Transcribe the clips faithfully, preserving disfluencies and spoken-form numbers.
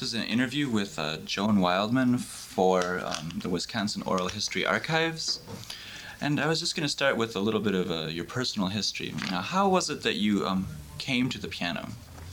This is an interview with uh, Joan Wildman for um, the Wisconsin Oral History Archives. And I was just going to start with a little bit of uh, your personal history. Now, how was it that you um, came to the piano?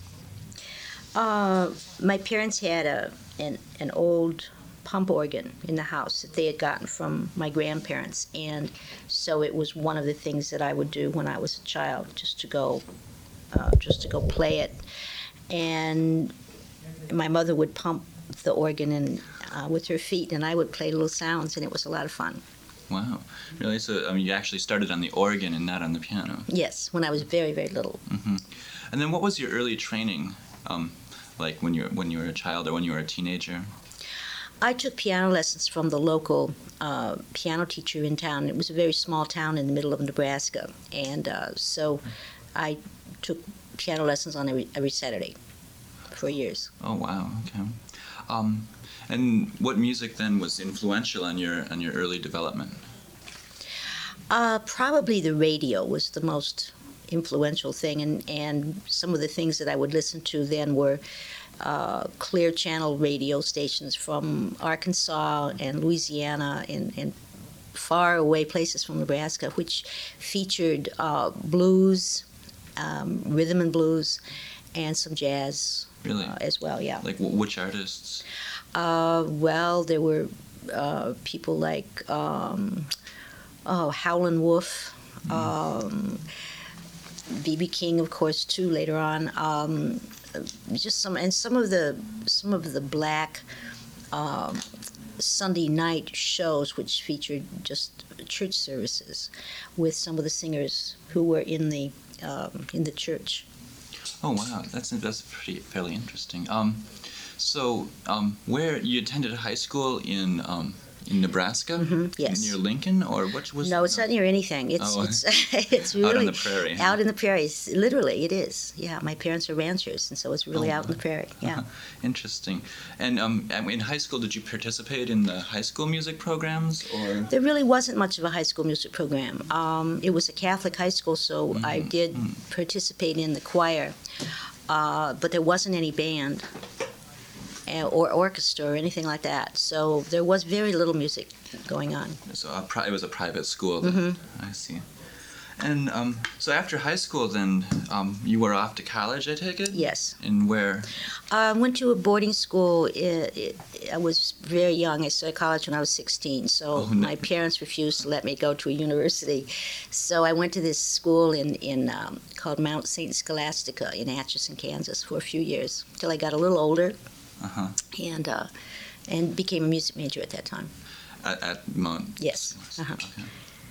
Uh, my parents had a an, an old pump organ in the house that they had gotten from my grandparents, and so it was one of the things that I would do when I was a child, just to go, uh, just to go play it. And my mother would pump the organ in, uh, with her feet, and I would play little sounds, and it was a lot of fun. Wow, really? So, I mean, you actually started on the organ and not on the piano? Yes, when I was very, very little. Mm-hmm. And then, what was your early training, um, like when you were, when you were a child or when you were a teenager? I took piano lessons from the local uh, piano teacher in town. It was a very small town in the middle of Nebraska, and uh, so I took piano lessons on every, every Saturday for years. Oh wow! Okay. Um, and what music then was influential on your on your early development? Uh, probably the radio was the most influential thing, and, and some of the things that I would listen to then were uh, clear channel radio stations from Arkansas and Louisiana and, and far away places from Nebraska, which featured uh, blues, um, rhythm and blues, and some jazz. Really? Uh, as well, yeah. Like w- which artists? Uh, well, there were uh, people like um, oh, Howlin' Wolf, Mm. um, B B King, of course, too. Later on, um, just some and some of the some of the black um, Sunday night shows, which featured just church services with some of the singers who were in the um, in the church. Oh wow, that's that's pretty fairly interesting. Um, so um, where you attended high school in um, in Nebraska? Mm-hmm, yes. Near Lincoln, or what was? No, it's not near anything. It's Oh. it's it's really Out on the prairie. huh? out in the prairies. Literally, it is. Yeah, my parents are ranchers, and so it's really Oh, out in the prairie. Yeah. Interesting. And um, in high school, did you participate in the high school music programs, or? There really wasn't much of a high school music program. Um, it was a Catholic high school, so Mhm, I did mhm. participate in the choir, uh, but there wasn't any band uh, or orchestra or anything like that. So there was very little music going on. So a pri- it was a private school. Then. Mhm. I see. And um, so after high school, then um, you were off to college, I take it? Yes. And where? I went to a boarding school. It, it, I was very young. I started college when I was sixteen, so Oh, no. my parents refused to let me go to a university. So I went to this school in, in um, called Mount Saint Scholastica in Atchison, Kansas, for a few years till I got a little older Uh-huh. and uh, and became a music major at that time. At, at Mount. Yes. Uh-huh. Okay.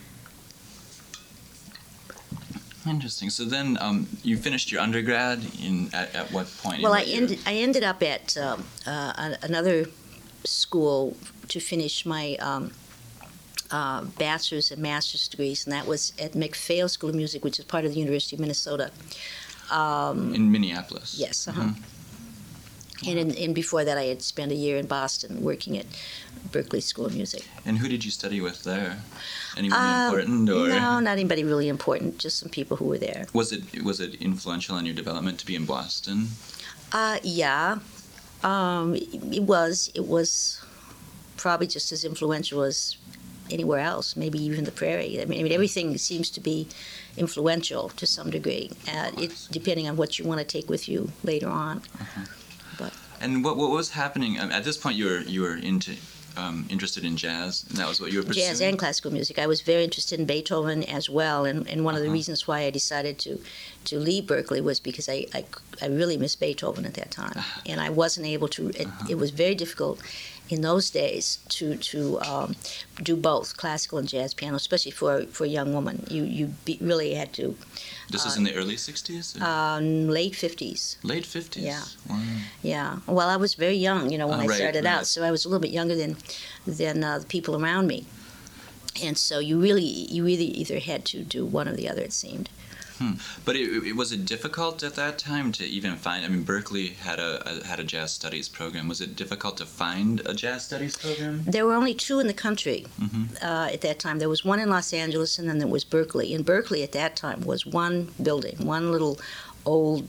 Interesting. So then um, you finished your undergrad in at, at what point? in Well, I what year? ended I ended up at um, uh, a- another school to finish my um, uh, bachelor's and master's degrees, and that was at McPhail School of Music, which is part of the University of Minnesota. Um, In Minneapolis. yes, uh-huh. Mhm. And, in, and before that, I had spent a year in Boston working at Berklee School of Music. And who did you study with there? Anyone Uh, important, or No, not anybody really important, just some people who were there. was it was it influential on your development to be in Boston? Uh, yeah, um, it, it was. It was probably just as influential as anywhere else, maybe even the prairie. I mean, I mean everything seems to be influential to some degree, uh, it, depending on what you want to take with you later on. And what what was happening um, at this point? You were you were into um, interested in jazz, and that was what you were pursuing. Jazz and classical music. I was very interested in Beethoven as well, and, and one of the Uh-huh. reasons why I decided to, to leave Berklee was because I, I, I really missed Beethoven at that time, and I wasn't able to. It, Uh-huh. it was very difficult in those days to to um, do both classical and jazz piano, especially for for a young woman. You you be, really had to. This was uh, in the early sixties, Um, late fifties. late fifties. yeah. Wow. Yeah. Well, I was very young, you know, when Oh, I right, started right. out, so I was a little bit younger than than uh, the people around me, and so you really you really either had to do one or the other. It seemed. Hmm. But it, it, was it difficult at that time to even find? I mean, Berklee had a, a had a jazz studies program. Was it difficult to find a jazz studies program? There were only two in the country Mm-hmm. uh, at that time. There was one in Los Angeles, and then there was Berkeley. And Berkeley at that time was one building, one little old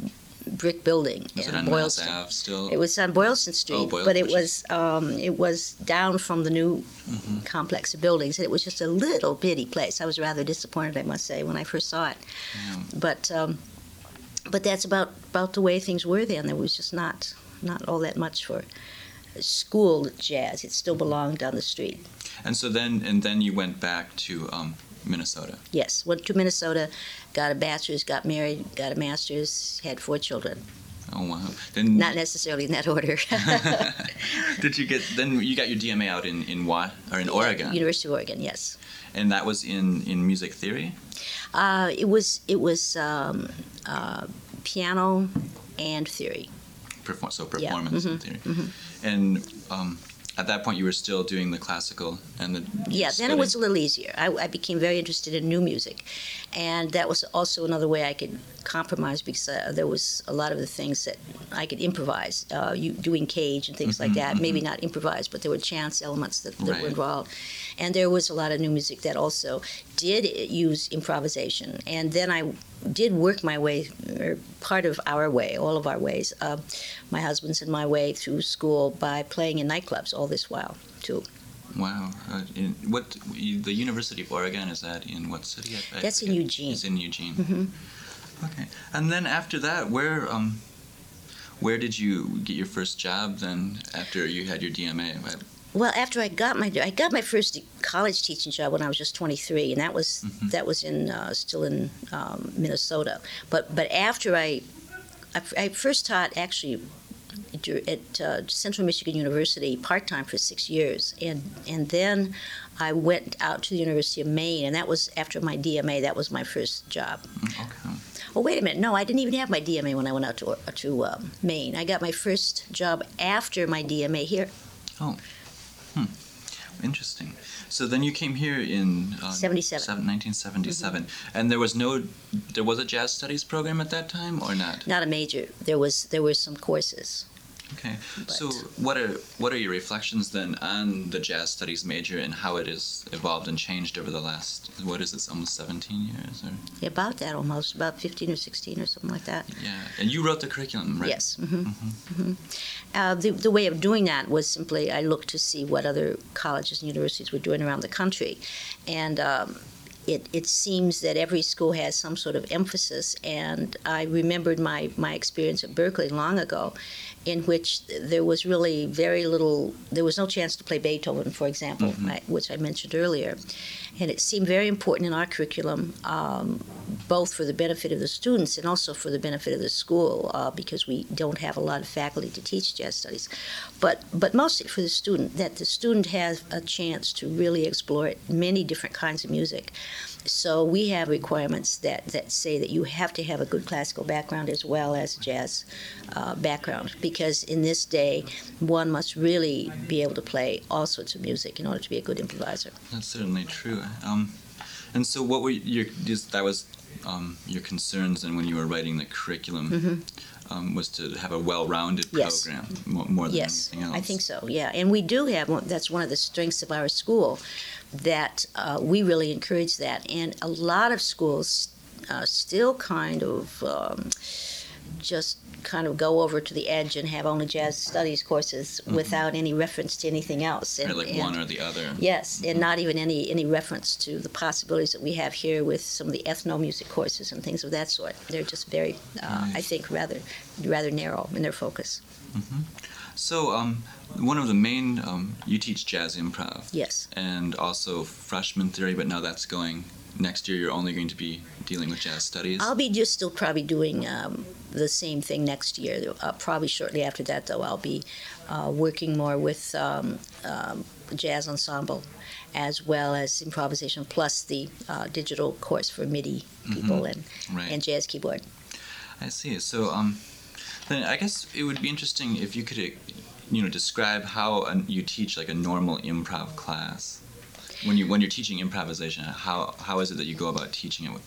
brick building Was it in on Boylston. Mass Ave still? It was on Boylston Street, Oh, Boylston, but it which was um, it was down from the new Mhm. complex of buildings, and it was just a little bitty place. I was rather disappointed, I must say, when I first saw it. Yeah. But um, but that's about about the way things were then. There was just not not all that much for school jazz. It still belonged down the street. And so then, and then you went back to um, Minnesota. Yes, went to Minnesota, got a bachelor's, got married, got a master's, had four children. Oh wow! Then Not necessarily in that order. did you get? Then you got your D M A out in in what or in Oregon, University of Oregon, yes. and that was in in music theory. Uh, it was it was um, uh, piano and theory. Perform, so Yeah, performance mhm, and theory. mhm. And um, at that point, you were still doing the classical and the Yeah, then it was a little easier. I, I became very interested in new music, and that was also another way I could compromise because uh, there was a lot of the things that I could improvise, uh, you doing cage and things like Mhm, that. Maybe mhm. not improvise, but there were chance elements that, that Right. were involved, and there was a lot of new music that also did use improvisation. And then I did work my way, or part of our way, all of our ways, uh, my husband's and my way through school by playing in nightclubs all this while too. Wow. Uh, in what the University of Oregon is that in what city? I, I That's in forget. Eugene. It's in Eugene. hmm Okay. And then after that, where um, where did you get your first job? Then after you had your D M A. Well, after I got my I got my first college teaching job when I was just twenty-three, and that was Mhm. that was in uh, still in um, Minnesota. But but after I I, I first taught actually dur- at uh, Central Michigan University part time for six years, and and then I went out to the University of Maine, and that was after my D M A. That was my first job. Okay. Oh, wait a minute. No, I didn't even have my D M A when I went out to to um, Maine. I got my first job after my D M A here. Oh. Hmm. Interesting. So then you came here in uh, seventy-seven. seven- nineteen seventy-seven, and there was no, there was a jazz studies program at that time, or not? Not a major. There was there were some courses. Okay. But- So what are what are your reflections then on the jazz studies major and how it has evolved and changed over the last, what is this, almost seventeen years? Or About that almost, about fifteen or sixteen or something like that. yeah, and you wrote the curriculum, right? Yes. hmm Mhm. hmm Uh, the, the way of doing that was simply I looked to see what other colleges and universities were doing around the country. And um, it, it seems that every school has some sort of emphasis. And I remembered my, my experience at Berkeley long ago, in which there was really very little, there was no chance to play Beethoven, for example, Mhm. I, which I mentioned earlier. And it seemed very important in our curriculum, um, both for the benefit of the students and also for the benefit of the school, uh, because we don't have a lot of faculty to teach jazz studies. But but mostly for the student, that the student has a chance to really explore many different kinds of music. So we have requirements that, that say that you have to have a good classical background as well as a jazz uh, background, because in this day, one must really be able to play all sorts of music in order to be a good improviser. That's certainly true. Um, and so what were your, just, that was um, your concerns then when you were writing the curriculum, Mhm. um, was to have a well-rounded Yes. program more, more than Yes, anything else. I think so, yeah. And we do have, one- that's one of the strengths of our school, that uh, we really encourage that. And a lot of schools uh, still kind of um, just kind of go over to the edge and have only jazz studies courses Mhm. without any reference to anything else. Or like and- one or the other. Yes, and not even any, any reference to the possibilities that we have here with some of the ethno-music courses and things of that sort. They're just very, uh, Right. I think, rather rather narrow in their focus. hmm So um, one of the main, um, you teach jazz improv. Yes. And also freshman theory, but now that's going, next year you're only going to be dealing with jazz studies. I'll be just still probably doing um, the same thing next year. Uh, probably shortly after that, though, I'll be uh, working more with um, um, jazz ensemble as well as improvisation, plus the uh, digital course for MIDI people Mhm. and, Right. and jazz keyboard. I see. So um, then I guess it would be interesting if you could, uh, you know, describe how an you teach like a normal improv class. When you when you're teaching improvisation, how how is it that you go about teaching it?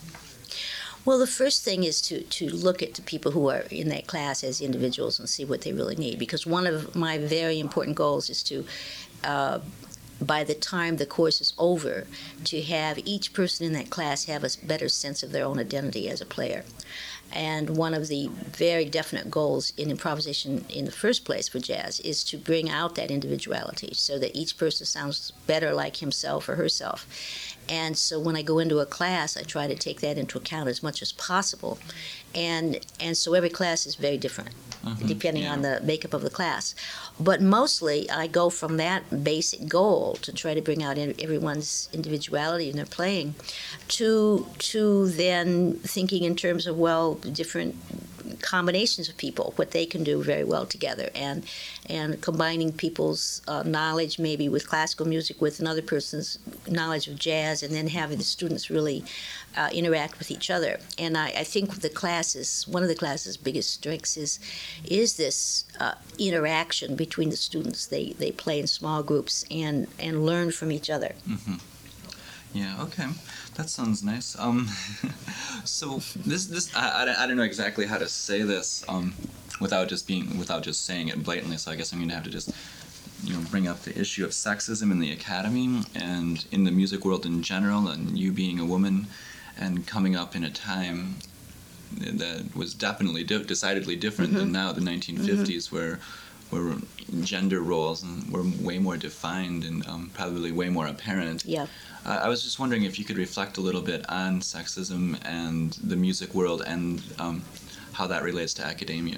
Well, the first thing is to, to look at the people who are in that class as individuals and see what they really need. Because one of my very important goals is to, uh, by the time the course is over, to have each person in that class have a better sense of their own identity as a player. And one of the very definite goals in improvisation in the first place for jazz is to bring out that individuality so that each person sounds better like himself or herself. And so when I go into a class, I try to take that into account as much as possible. And and so every class is very different, mm-hmm. depending yeah. on the makeup of the class. But mostly I go from that basic goal to try to bring out everyone's individuality in their playing to to then thinking in terms of, well, different combinations of people, what they can do very well together, and and combining people's uh, knowledge maybe with classical music with another person's knowledge of jazz, and then having the students really uh, interact with each other. And I, I think the classes, one of the classes' biggest strengths is is this uh, interaction between the students. They they play in small groups and and learn from each other. Mm-hmm. Yeah. Okay. That sounds nice. Um, so this this I, I, I don't know exactly how to say this um, without just being without just saying it blatantly. So I guess I'm going to have to just you know bring up the issue of sexism in the academy and in the music world in general, and you being a woman and coming up in a time that was definitely di- decidedly different mm-hmm. than now, the nineteen fifties, mm-hmm. where where gender roles were way more defined and um, probably way more apparent. Yeah. Uh, I was just wondering if you could reflect a little bit on sexism and the music world and um, how that relates to academia.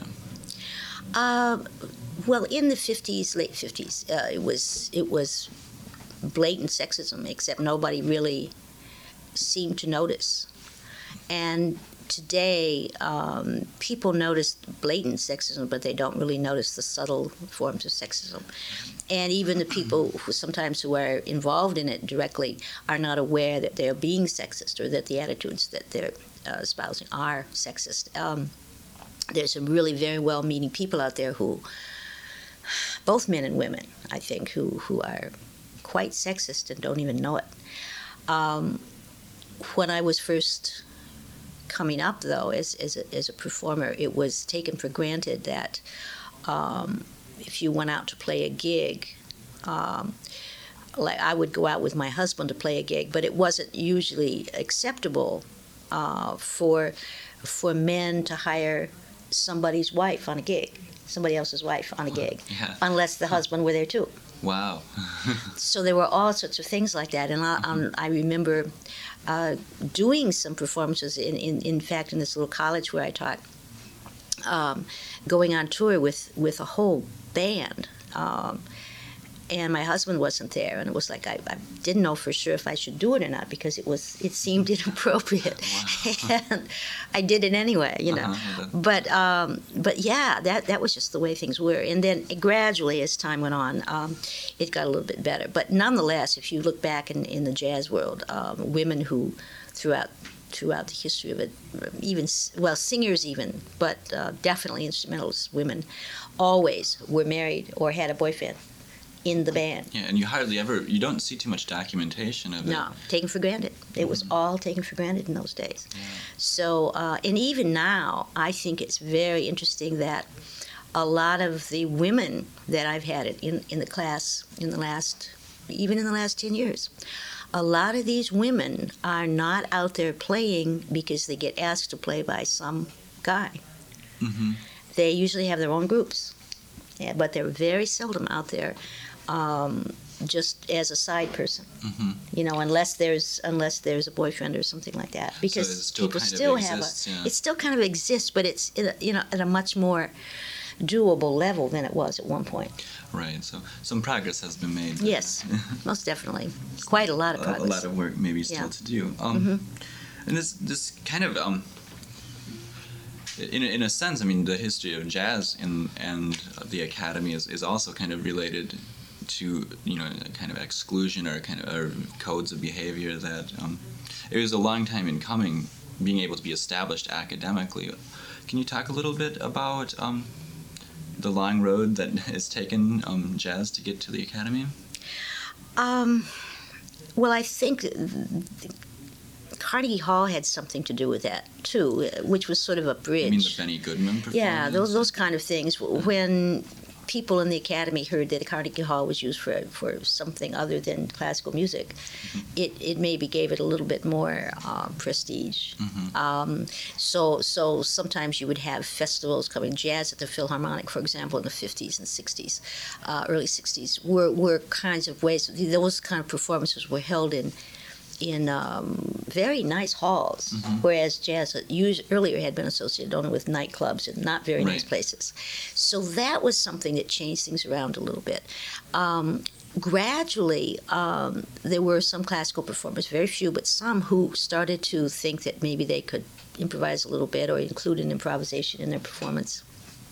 Uh, well, in the fifties, late fifties, uh, it was it was blatant sexism, except nobody really seemed to notice. And today, um, people notice blatant sexism, but they don't really notice the subtle forms of sexism. And even the people who sometimes who are involved in it directly are not aware that they're being sexist or that the attitudes that they're uh, espousing are sexist. Um, there's some really very well-meaning people out there who, both men and women, I think, who, who are quite sexist and don't even know it. Um, when I was first coming up, though, as as a, as a performer, it was taken for granted that um, if you went out to play a gig, um, like I would go out with my husband to play a gig, but it wasn't usually acceptable uh, for for men to hire somebody's wife on a gig, somebody else's wife on a gig, yeah. unless the husband were there too. Wow. So there were all sorts of things like that, and I, um, I remember uh, doing some performances. In, in in fact, in this little college where I taught, um, going on tour with with a whole band, um, and my husband wasn't there, and it was like I, I didn't know for sure if I should do it or not because it was it seemed inappropriate, wow. And I did it anyway, you know. Uh-huh. But um, but yeah, that that was just the way things were, and then gradually as time went on, um, it got a little bit better. But nonetheless, if you look back in, in the jazz world, um, women who throughout throughout the history of it, even well singers even, but uh, definitely instrumentalists, women, always were married or had a boyfriend in the band. Yeah, and you hardly ever, you don't see too much documentation of it. No, taken for granted. It mm-hmm. was all taken for granted in those days. Yeah. So, uh, and even now, I think it's very interesting that a lot of the women that I've had in, in the class in the last, even in the last ten years, a lot of these women are not out there playing because they get asked to play by some guy. Mm-hmm. They usually have their own groups, yeah, but they're very seldom out there Um, just as a side person, mm-hmm. you know, unless there's unless there's a boyfriend or something like that, because so still people kind still of have exists, a. Yeah. It still kind of exists, but it's in a, you know at a much more doable level than it was at one point. Right. So some progress has been made. Yes, most definitely, quite a lot of progress. A lot of work maybe still yeah. to do. Um, mm-hmm. And this this kind of um. In in a sense, I mean, the history of jazz and and the academy is, is also kind of related to, you know, a kind of exclusion or kind of or codes of behavior that um, it was a long time in coming, being able to be established academically. Can you talk a little bit about um, the long road that has taken um, jazz to get to the academy? Um, well, I think Carnegie Hall had something to do with that too, which was sort of a bridge. You mean the Benny Goodman performance? Yeah, those those kind of things. When people in the academy heard that Carnegie Hall was used for for something other than classical music, mm-hmm. it, it maybe gave it a little bit more uh, prestige. Mm-hmm. Um, so so sometimes you would have festivals coming, jazz at the Philharmonic, for example, in the fifties and sixties, uh, early sixties, were, were kinds of ways, those kind of performances were held in in um, very nice halls, mm-hmm. whereas jazz used, earlier had been associated only with nightclubs and not very right. nice places. So that was something that changed things around a little bit. Um, gradually, um, there were some classical performers, very few, but some who started to think that maybe they could improvise a little bit or include an improvisation in their performance.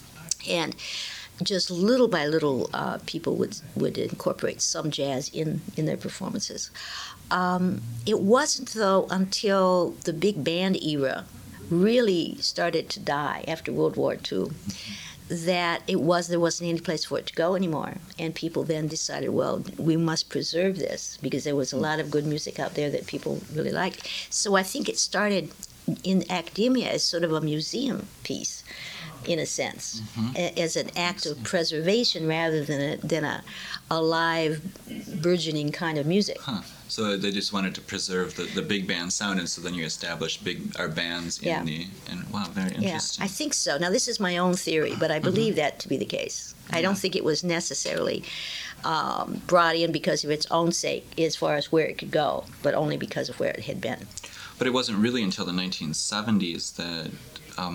And just little by little, uh, people would would incorporate some jazz in, in their performances. Um, it wasn't, though, until the big band era really started to die after World War Two that it was there wasn't any place for it to go anymore. And people then decided, well, we must preserve this because there was a lot of good music out there that people really liked. So I think it started in academia as sort of a museum piece, in a sense, mm-hmm. a, as an act of preservation rather than a, than a, a live, burgeoning kind of music. Huh. So they just wanted to preserve the, the big band sound, and so then you established big our bands in yeah. the and wow, very interesting. Yeah, I think so. Now this is my own theory, but I believe mm-hmm. that to be the case. I yeah. don't think it was necessarily um, brought in because of its own sake, as far as where it could go, but only because of where it had been. But it wasn't really until the nineteen seventies that um,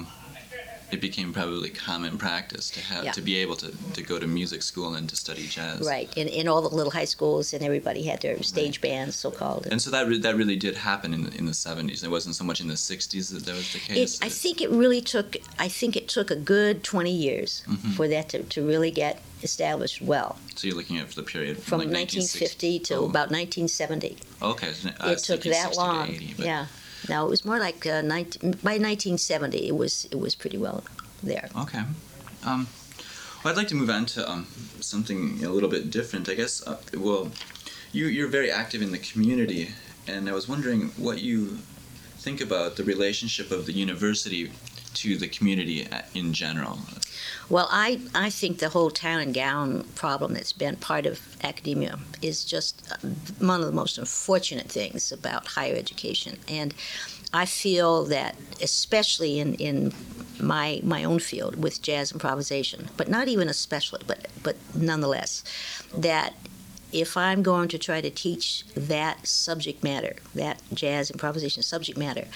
it became probably common practice to have yeah. to be able to, to go to music school and to study jazz. Right, in in all the little high schools, and everybody had their stage right. bands, so-called. And so that re- that really did happen in the, in the seventies. It wasn't so much in the sixties that that was the case. It, I think it really took. I think it took a good twenty years mm-hmm. for that to, to really get established well. So you're looking at the period from, from like nineteen fifty to oh. about nineteen seventy. Okay, uh, it took that long. eighty, yeah. No, it was more like uh, nineteen, by nineteen seventy. It was it was pretty well there. Okay. Um, well, I'd like to move on to um, something a little bit different. I guess, uh, well, you, you're very active in the community, and I was wondering what you think about the relationship of the university to the community in general. Well, I, I think the whole town and gown problem that's been part of academia is just one of the most unfortunate things about higher education. And I feel that, especially in, in my my own field with jazz improvisation, but not even especially, but but nonetheless, that if I'm going to try to teach that subject matter, that jazz improvisation subject matter,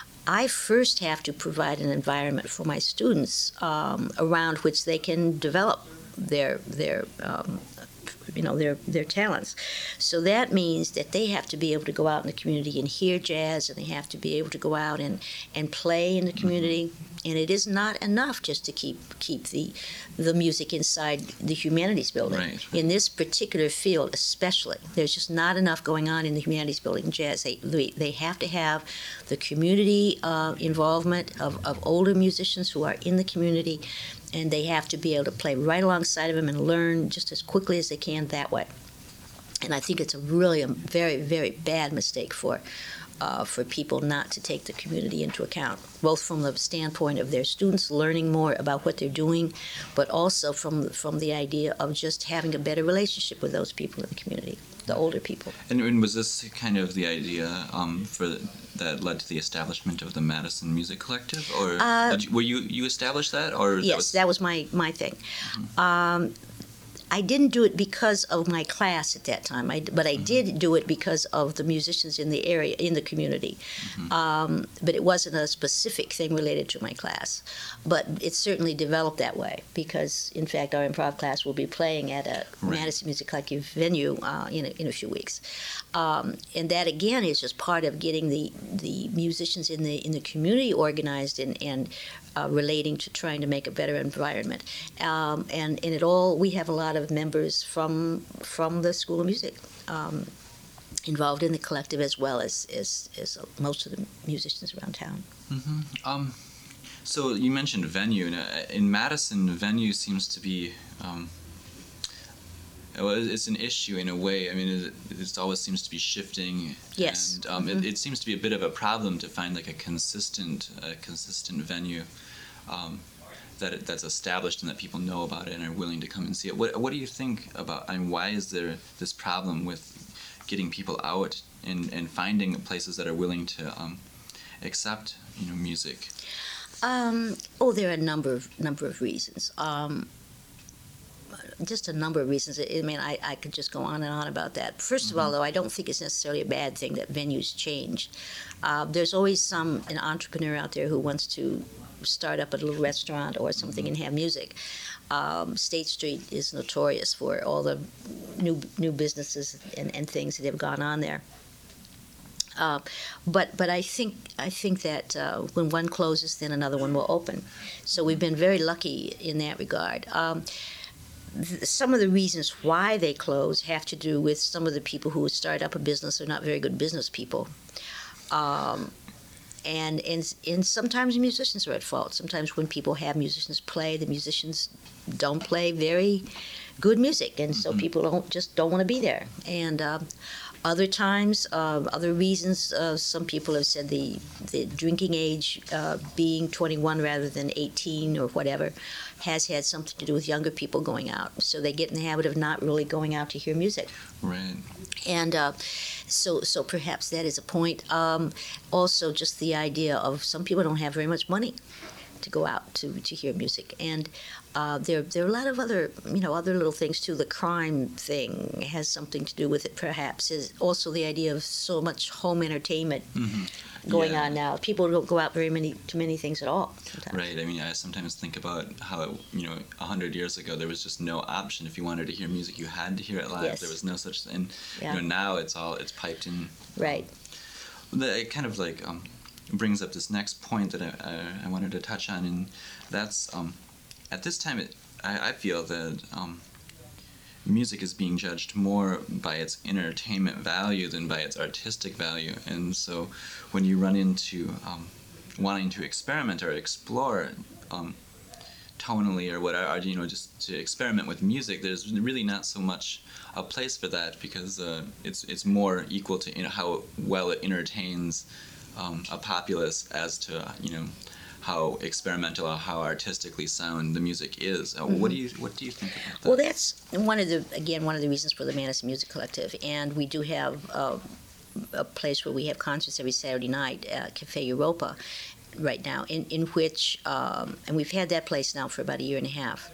I first have to provide an environment for my students um, around which they can develop their their um, you know their their talents. So that means that they have to be able to go out in the community and hear jazz, and they have to be able to go out and, and play in the community. And it is not enough just to keep keep the the music inside the humanities building. Right. In this particular field, especially, there's just not enough going on in the humanities building in jazz. They they have to have the community uh, involvement of, of older musicians who are in the community, and they have to be able to play right alongside of them and learn just as quickly as they can that way. And I think it's a really a very, very bad mistake for uh, for people not to take the community into account, both from the standpoint of their students learning more about what they're doing, but also from from the idea of just having a better relationship with those people in the community, the older people. And, and was this kind of the idea um, for the, that led to the establishment of the Madison Music Collective, or uh, did you, were you you established that, or yes, that was, that was my my thing. Mm-hmm. Um, I didn't do it because of my class at that time, I, but I mm-hmm. did do it because of the musicians in the area, in the community. Mm-hmm. Um, but it wasn't a specific thing related to my class. But it certainly developed that way because, in fact, our improv class will be playing at a right. Madison Music Collective venue uh, in, a, in a few weeks. Um, and that, again, is just part of getting the, the musicians in the in the community organized and, and Uh, relating to trying to make a better environment, um, and and it all we have a lot of members from from the School of Music um, involved in the collective, as well as as, as most of the musicians around town. Mm-hmm. Um, so you mentioned venue. In Madison, venue seems to be um, well, it's an issue in a way. I mean, it, it always seems to be shifting. Yes. And um, mm-hmm. it, it seems to be a bit of a problem to find like a consistent, uh, consistent venue. Um, that it, that's established and that people know about it and are willing to come and see it. What what do you think about? I mean, why is there this problem with getting people out and, and finding places that are willing to um, accept, you know, music? Um, oh, there are a number of number of reasons. Um, just a number of reasons. I mean, I, I could just go on and on about that. First mm-hmm. of all, though, I don't think it's necessarily a bad thing that venues change. Uh, there's always some an entrepreneur out there who wants to start up a little restaurant or something mm-hmm. and have music. Um, State Street is notorious for all the new new businesses and, and things that have gone on there. Uh, but but I think I think that uh, when one closes, then another one will open. So we've been very lucky in that regard. Um, th- some of the reasons why they close have to do with some of the people who start up a business are not very good business people. Um, and, and and sometimes musicians are at fault. Sometimes when people have musicians play, the musicians don't play very good music, and so mm-hmm. people don't just don't want to be there. And um, Other times, uh, other reasons, uh, some people have said the, the drinking age uh, being twenty-one rather than eighteen or whatever has had something to do with younger people going out. So they get in the habit of not really going out to hear music. Right. And uh, so so perhaps that is a point. Um, also, just the idea of some people don't have very much money to go out to, to hear music. And uh, there there are a lot of other, you know, other little things too. The crime thing has something to do with it, perhaps. Is also the idea of so much home entertainment mm-hmm. going yeah. on now. People don't go out very many to many things at all sometimes. Right. I mean, I sometimes think about how, you know, a hundred years ago there was just no option. If you wanted to hear music, you had to hear it live. Yes. There was no such thing. Yeah. You know, now it's all it's piped in. Right. Um, the, it kind of like um, brings up this next point that I, I, I wanted to touch on, and that's um, at this time it, I, I feel that um, music is being judged more by its entertainment value than by its artistic value. And so when you run into um, wanting to experiment or explore um, tonally or whatever, you know, just to experiment with music, there's really not so much a place for that, because uh, it's it's more equal to, you know, how well it entertains um, a populace as to, you know, how experimental or how artistically sound the music is. Uh, mm-hmm. What do you what do you think about that? Well, that's one of the again one of the reasons for the Madison Music Collective, and we do have uh, a place where we have concerts every Saturday night at Cafe Europa right now, in in which um, and we've had that place now for about a year and a half.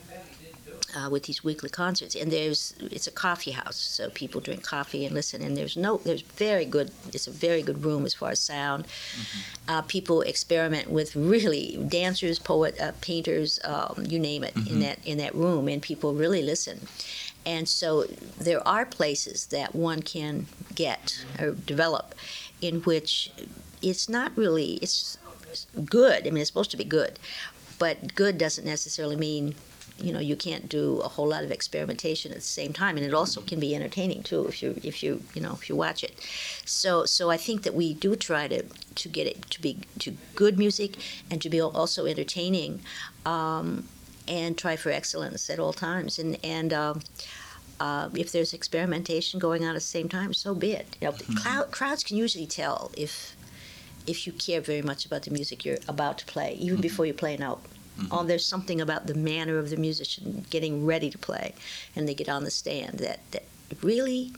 Uh, with these weekly concerts, and there's it's a coffee house, so people drink coffee and listen. And there's no there's very good it's a very good room as far as sound. Mm-hmm. Uh, people experiment with really dancers, poet, uh, painters, um, you name it, mm-hmm. in that in that room, and people really listen. And so there are places that one can get or develop in which it's not really it's good. I mean, it's supposed to be good, but good doesn't necessarily mean, you know, you can't do a whole lot of experimentation at the same time, and it also can be entertaining too if you if you you know if you watch it. So so I think that we do try to to get it to be to good music and to be also entertaining, um, and try for excellence at all times. And and um, uh, if there's experimentation going on at the same time, so be it. You know, mm-hmm. crowd, crowds can usually tell if if you care very much about the music you're about to play, even mm-hmm. before you play a note. Mm-hmm. Oh, there's something about the manner of the musician getting ready to play, and they get on the stand that, that really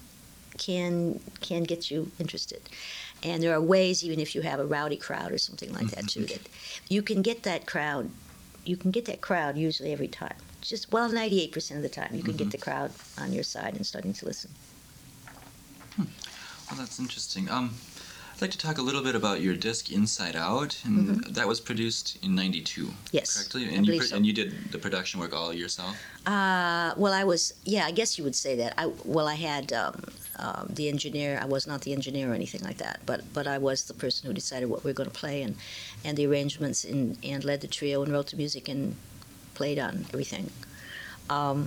can can get you interested. And there are ways, even if you have a rowdy crowd or something like that too, that you can get that crowd. You can get that crowd usually every time. Just well, ninety-eight percent of the time, you can mm-hmm. get the crowd on your side and starting to listen. Hmm. Well, that's interesting. Um. I'd like to talk a little bit about your disc Inside Out, and mm-hmm. that was produced in ninety-two. Yes, correctly? I And believe you so. And you did the production work all yourself? Uh, well, I was, yeah, I guess you would say that. I well, I had um, um, the engineer. I was not the engineer or anything like that, but but I was the person who decided what we were going to play and and the arrangements and and led the trio and wrote the music and played on everything. Um,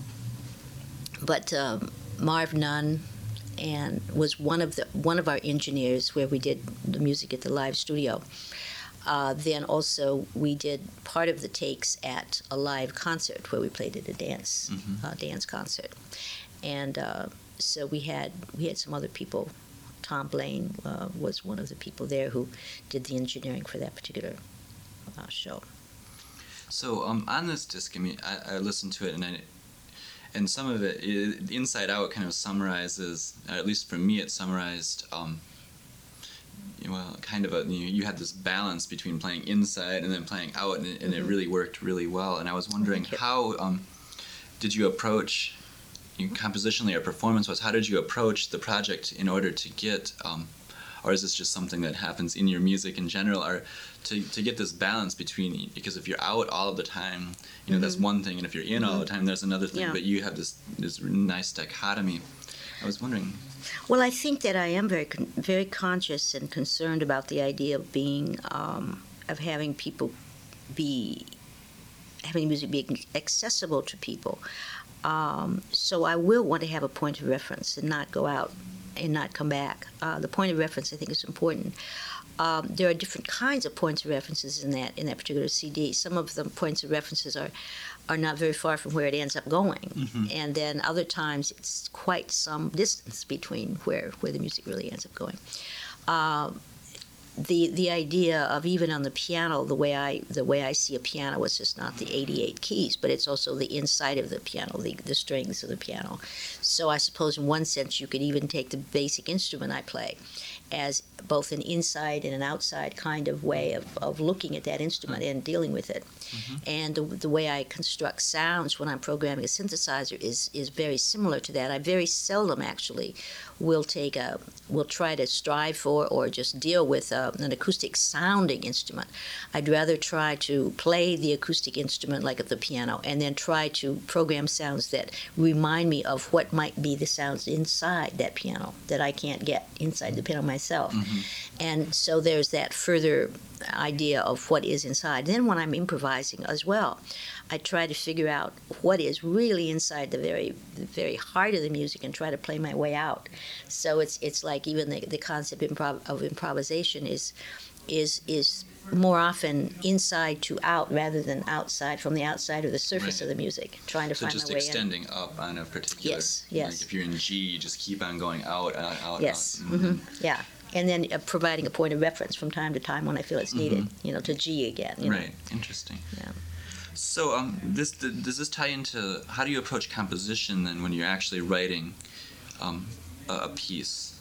but um, Marv Nunn and was one of the one of our engineers where we did the music at the live studio. Uh, then also we did part of the takes at a live concert where we played at a dance mm-hmm. uh, dance concert, and uh, so we had we had some other people. Tom Blaine uh, was one of the people there who did the engineering for that particular uh, show. So um, on this disc, I mean, I, I listened to it, and I, and some of it, it, Inside Out, kind of summarizes, or at least for me, it summarized, um, well, kind of a, you, you had this balance between playing inside and then playing out, and it, and Mm-hmm. it really worked really well. And I was wondering, how um, did you approach, you know, compositionally or performance-wise, how did you approach the project in order to get, um, or is this just something that happens in your music in general, or to, to get this balance between, because if you're out all of the time, you know, that's Mhm. one thing, and if you're in all the time, there's another thing, Yeah. but you have this, this nice dichotomy. I was wondering. Well, I think that I am very, con- very conscious and concerned about the idea of being, um, of having people be, having music be accessible to people. Um, so I will want to have a point of reference and not go out and not come back. Uh, the point of reference, I think, is important. Um, there are different kinds of points of references in that in that particular C D. Some of the points of references are are not very far from where it ends up going, Mhm. and then other times it's quite some distance between where where the music really ends up going. Um, the the idea of, even on the piano, the way I the way I see a piano is just not the eighty-eight keys, but it's also the inside of the piano, the the strings of the piano. So I suppose in one sense you could even take the basic instrument I play as both an inside and an outside kind of way of, of looking at that instrument and dealing with it. Mhm. And the, the way I construct sounds when I'm programming a synthesizer is, is very similar to that. I very seldom actually will take a, will try to strive for or just deal with a, an acoustic sounding instrument. I'd rather try to play the acoustic instrument like at the piano and then try to program sounds that remind me of what might be the sounds inside that piano that I can't get inside the piano myself. Mhm. And so there's that further idea of what is inside. Then when I'm improvising as well, I try to figure out what is really inside the very the very heart of the music and try to play my way out. So it's it's like even the, the concept improv, of improvisation is is is more often inside to out rather than outside, from the outside of the surface Right. of the music, trying to So find just my way in. extending up on a particular. Yes, yes. Like if you're in G, you just keep on going out, out, out. Yes, out. hmm yeah. And then uh, providing a point of reference from time to time when I feel it's needed, you know, to G again. You know. Right. Interesting. Yeah. So, um, this th- does this tie into how do you approach composition then when you're actually writing, um, a, a piece?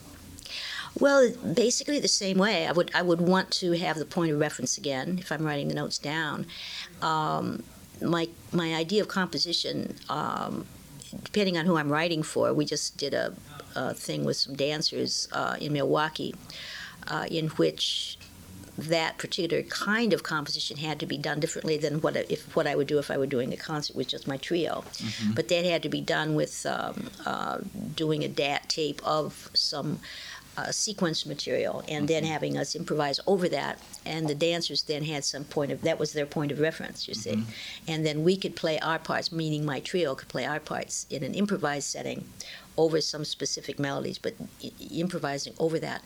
Well, basically the same way. I would I would want to have the point of reference again if I'm writing the notes down. Um, my my idea of composition, um, depending on who I'm writing for, we just did a, a thing with some dancers uh, in Milwaukee, uh, in which that particular kind of composition had to be done differently than what I- if what I would do if I were doing a concert with just my trio. Mhm. But that had to be done with um, uh, doing a D A T tape of some uh, sequence material and then having us improvise over that. And the dancers then had some point of, that was their point of reference, you see. Mhm. And then we could play our parts, meaning my trio could play our parts in an improvised setting over some specific melodies, but i- improvising over that.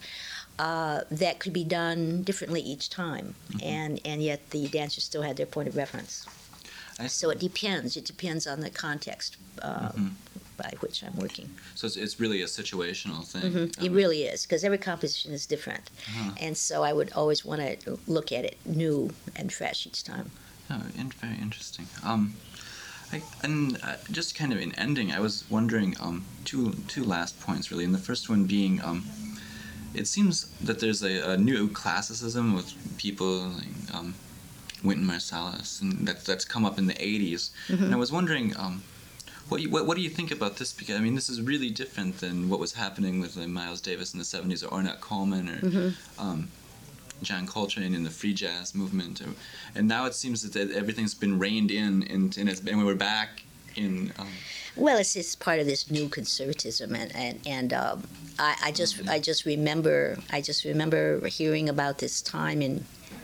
Uh, that could be done differently each time, and, and yet the dancers still had their point of reference. I see. So it depends. It depends on the context uh, Mhm. by which I'm working. So it's, it's really a situational thing. hmm It Um, really is, because every composition is different. Uh-huh. And so I would always want to look at it new and fresh each time. Oh, in, very interesting. Um, I, and uh, just kind of in ending, I was wondering um, two two last points really. And the first one being, um, it seems that there's a, a new classicism with people like um, Wynton Marsalis, and that that's come up in the eighties. Mm-hmm. And I was wondering, um, what, you, what what do you think about this? Because I mean, this is really different than what was happening with like, Miles Davis in the seventies, or Ornette Coleman, or Mm-hmm. um, John Coltrane in the free jazz movement, or, and now it seems that everything's been reined in, and, and it's and we're back in. Um, Well, it's, it's part of this new conservatism, and and, and um, I, I just I just remember I just remember hearing about this time in,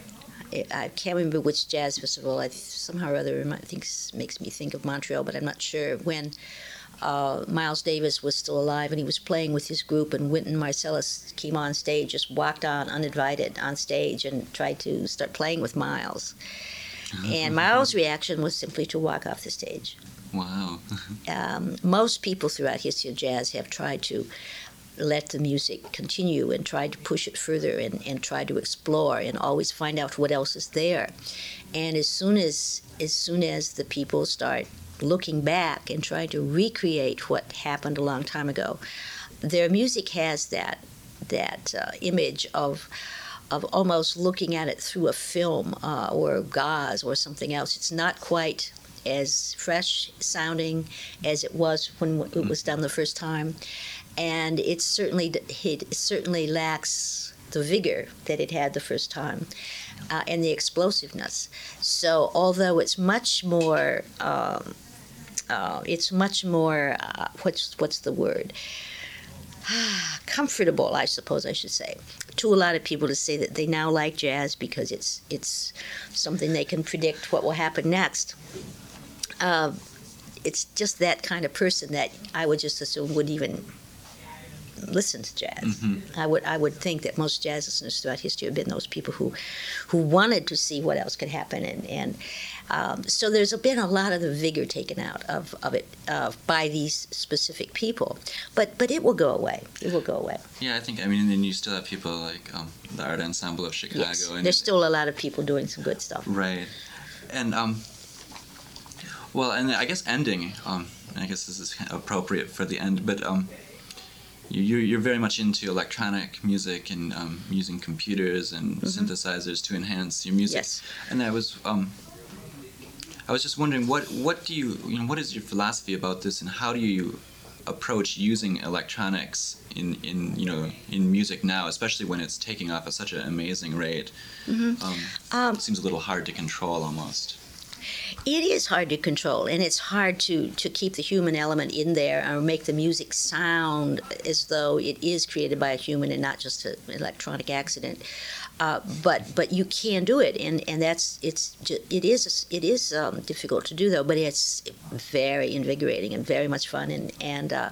I can't remember which jazz festival. I somehow or other I think it makes me think of Montreal, but I'm not sure, when uh, Miles Davis was still alive and he was playing with his group, and Wynton Marsalis came on stage, just walked on uninvited on stage and tried to start playing with Miles. And Miles' reaction was simply to walk off the stage. wow. Um, most people throughout history of jazz have tried to let the music continue and try to push it further and, and try to explore and always find out what else is there. And as soon as as soon as the people start looking back and trying to recreate what happened a long time ago, their music has that that uh, image of of almost looking at it through a film uh, or gauze or something else. It's not quite as fresh sounding as it was when it was done the first time, and it certainly it certainly lacks the vigor that it had the first time, uh, and the explosiveness. So although it's much more, um, uh, it's much more, uh, what's what's the word? Comfortable, I suppose I should say, to a lot of people to say that they now like jazz because it's it's something they can predict what will happen next. Uh, it's just that kind of person that I would just assume would even listen to jazz. Mm-hmm. I would I would think that most jazz listeners throughout history have been those people who who wanted to see what else could happen, and and um, so there's been a lot of the vigor taken out of of it uh, by these specific people, but but it will go away. It will go away. Yeah, I think, I mean, and then you still have people like um, the Art Ensemble of Chicago. Yes, and there's still a lot of people doing some good stuff. Right, and um, well, and I guess ending. Um, I guess this is kind of appropriate for the end, but um. You, you're very much into electronic music and um, using computers and mm-hmm. synthesizers to enhance your music. Yes. And I was, um, I was just wondering, what, what do you, you know, what is your philosophy about this, and how do you approach using electronics in, in, you know, in music now, especially when it's taking off at such an amazing rate? Mm-hmm. Um, um, it seems a little hard to control almost. It is hard to control, and it's hard to, to keep the human element in there or make the music sound as though it is created by a human and not just an electronic accident. Uh, but but you can do it, and, and that's it's it is it is um, difficult to do though. But it's very invigorating and very much fun, and and uh,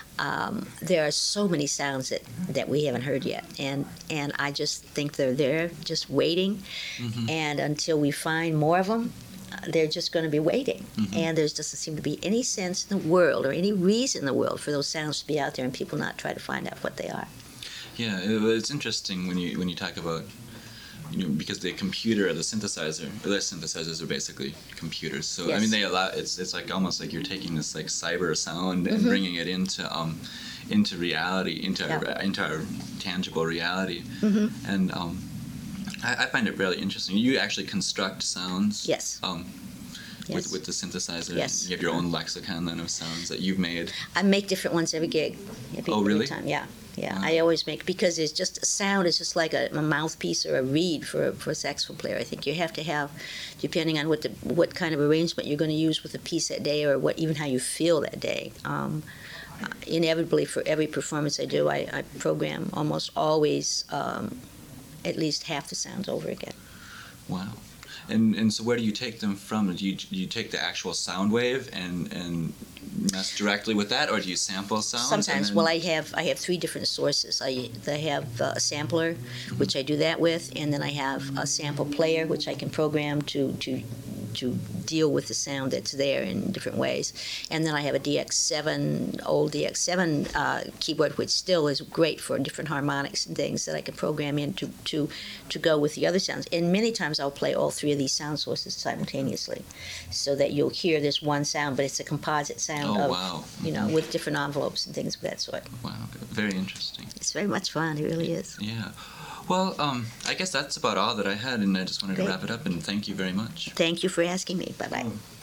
um, there are so many sounds that, that we haven't heard yet, and and I just think they're there, just waiting, mm-hmm. and until we find more of them, they're just going to be waiting. Mm-hmm. And there doesn't seem to be any sense in the world or any reason in the world for those sounds to be out there and people not try to find out what they are. Yeah, it, it's interesting when you when you talk about, you know, because the computer or the synthesizer, or the synthesizers are basically computers. So yes. I mean, they allow it's it's like almost like you're taking this like cyber sound and mm-hmm. bringing it into um into reality, into yeah. our, into our tangible reality, mm-hmm. and um. I, I find it really interesting. You actually construct sounds. Yes. Um, yes. With, with the synthesizer. Yes. You have your own lexicon then of sounds that you've made. I make different ones every gig. Every, oh, really? Every time, yeah. Yeah, wow. I always make, because it's just a sound is just like a, a mouthpiece or a reed for a, for a saxophone player. I think you have to have, depending on what the what kind of arrangement you're going to use with the piece that day, or what even how you feel that day. Um, inevitably, for every performance I do, I, I program almost always Um, at least half the sounds over again. Wow. And and so where do you take them from? Do you, do you take the actual sound wave and, and mess directly with that, or do you sample sounds? Sometimes. Then... Well, I have I have three different sources. I, I have a sampler, mm-hmm. which I do that with, and then I have a sample player, which I can program to, to to deal with the sound that's there in different ways. And then I have a D X seven, old D X seven uh, keyboard, which still is great for different harmonics and things that I can program in to, to, to go with the other sounds. And many times I'll play all three of these sound sources simultaneously, so that you'll hear this one sound, but it's a composite sound oh, of, wow. you know, with different envelopes and things of that sort. Wow, very interesting. It's very much fun, it really is. Yeah. Well, um, I guess that's about all that I had, and I just wanted Great. to wrap it up, and thank you very much. Thank you for asking me. Bye-bye. Oh.